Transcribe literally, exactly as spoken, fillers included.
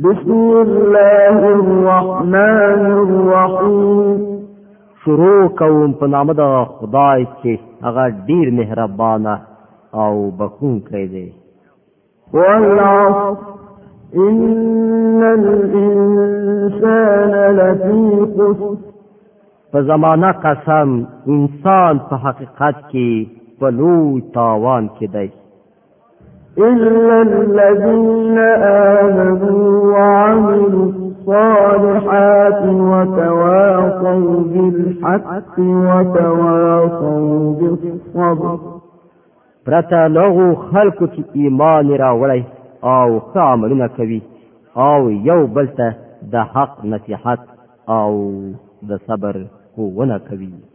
بسم الله الرحمن الرحیم. شروع کوم په نام د خدای چې هغه ډیر مهربان او بخښونکی دی. والعصر إن الإنسان لفي خسر. په زمانہ قسم انسان په حقیقت کې په لوی تاوان کې دی. إلا الذين آمنوا وعملوا الصالحات وتواصوا بالحق وتواصوا بالصبر. پرته لغو خلکو چې ایمان راوړی او ښه عملونه کوي او یو بل ته د حق نصیحت او د صبر ښوونه کوي.